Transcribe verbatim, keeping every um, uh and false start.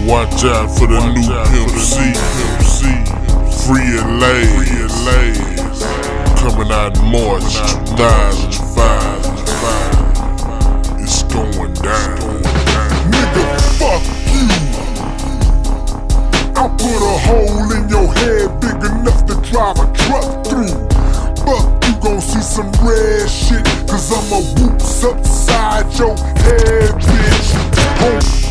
Watch out for the new Pimp C, Free and Lays, coming out in March two thousand five. It's going down. Nigga, fuck you. I put a hole in your head big enough to drive a truck through. Fuck, you gon' see some red shit, cause I'ma whoops upside your head, bitch. Home